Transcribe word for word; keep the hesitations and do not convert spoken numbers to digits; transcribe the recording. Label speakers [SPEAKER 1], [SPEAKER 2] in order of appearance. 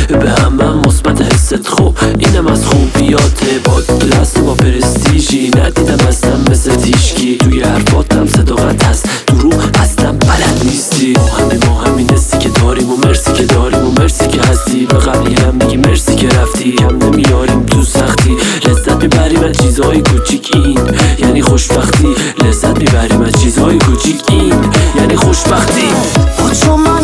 [SPEAKER 1] به همه مثبت حست. خب اینم از خوبیاته، با دست با پرستیژی ندیدم اصلا مثل تیشکی. توی حرفاتم صداقت هست، دروغ اصلا بلد نیستی. ما همه ما همین حسی که داریم و مرسی که داریم و مرسی که هستی. به قبلی هم میگی مرسی که رفتی، کم نمیاریم تو سختی. لذت میبریم از چیزهای کوچیک، این یعنی خوشبختی. لذت میبریم از چیزهای کوچیک، این یعنی خوشبختی.